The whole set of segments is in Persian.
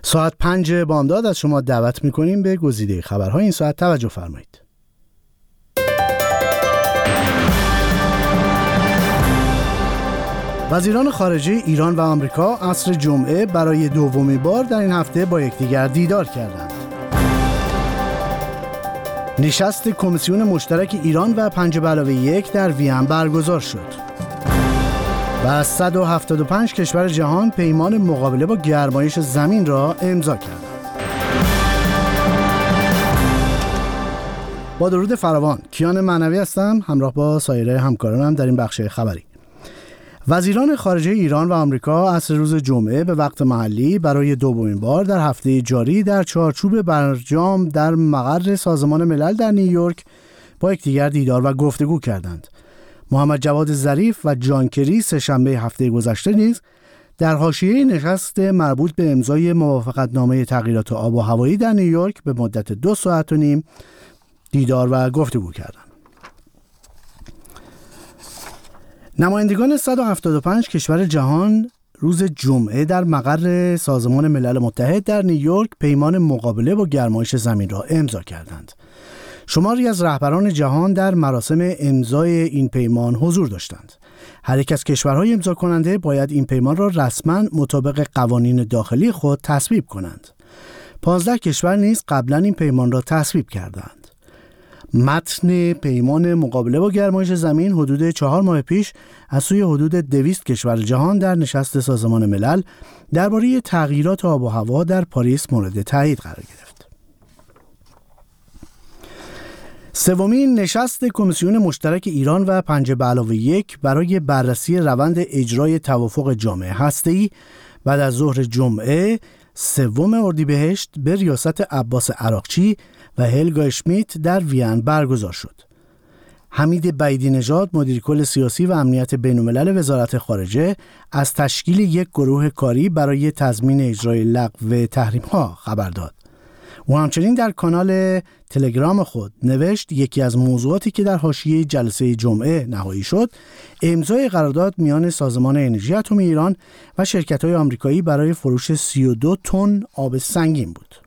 ساعت 5 بامداد از شما دعوت می‌کنیم به گزیده خبرهای این ساعت توجه فرمایید. وزیران خارجه ایران و آمریکا عصر جمعه برای دومین بار در این هفته با یکدیگر دیدار کردند. نشست کمیسیون مشترک ایران و 5+1 در وین برگزار شد. و از 175 کشور جهان پیمان مقابله با گرمایش زمین را امضا کردند. با درود فراوان، کیان معنوی هستم، همراه با سایر همکارانم در این بخش خبری. وزیران خارجه ایران و آمریکا عصر روز جمعه به وقت محلی برای دومین بار در هفته جاری در چارچوب برجام در مقر سازمان ملل در نیویورک با یکدیگر دیدار و گفتگو کردند. محمد جواد ظریف و جان کری سه‌شنبه هفته گذشته نیز در حاشیه نشست مربوط به امضای موافقتنامه تغییرات آب و هوایی در نیویورک به مدت 2 ساعت و نیم دیدار و گفتگو کردند. نمایندگان 175 کشور جهان روز جمعه در مقر سازمان ملل متحد در نیویورک پیمان مقابله با گرمایش زمین را امضا کردند. شماری از رهبران جهان در مراسم امضای این پیمان حضور داشتند. هر یک از کشورهای امضا کننده باید این پیمان را رسما مطابق قوانین داخلی خود تصویب کنند. 15 کشور نیز قبلا این پیمان را تصویب کردند. متن پیمان مقابله با گرمایش زمین حدود 4 ماه پیش از سوی حدود 200 کشور جهان در نشست سازمان ملل درباره تغییرات آب و هوا در پاریس مورد تایید قرار گرفت. سومین نشست کمیسیون مشترک ایران و 5+1 برای بررسی روند اجرای توافق جامع هسته‌ای بعد از ظهر جمعه 3 اردیبهشت به ریاست عباس عراقچی و هلگا اشمیت در وین برگزار شد. حمید بعیدی نژاد مدیر کل سیاسی و امنیت بین‌الملل وزارت خارجه از تشکیل یک گروه کاری برای تضمین اجرای لغو تحریم‌ها خبر داد. او همچنین در کانال تلگرام خود نوشت یکی از موضوعاتی که در حاشیه جلسه جمعه نهایی شد امضای قرارداد میان سازمان انرژی اتمی ایران و شرکت‌های آمریکایی برای فروش 32 تن آب سنگین بود.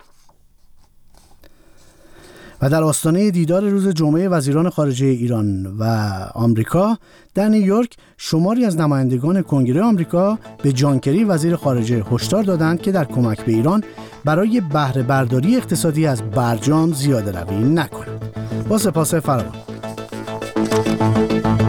و در آستانه دیدار روز جمعه وزیران خارجه ایران و آمریکا در نیویورک شماری از نمایندگان کنگره آمریکا به جان کری وزیر خارجه هشدار دادند که در کمک به ایران برای بهره برداری اقتصادی از برجام زیاده روی نکند. با سپاس فراوان.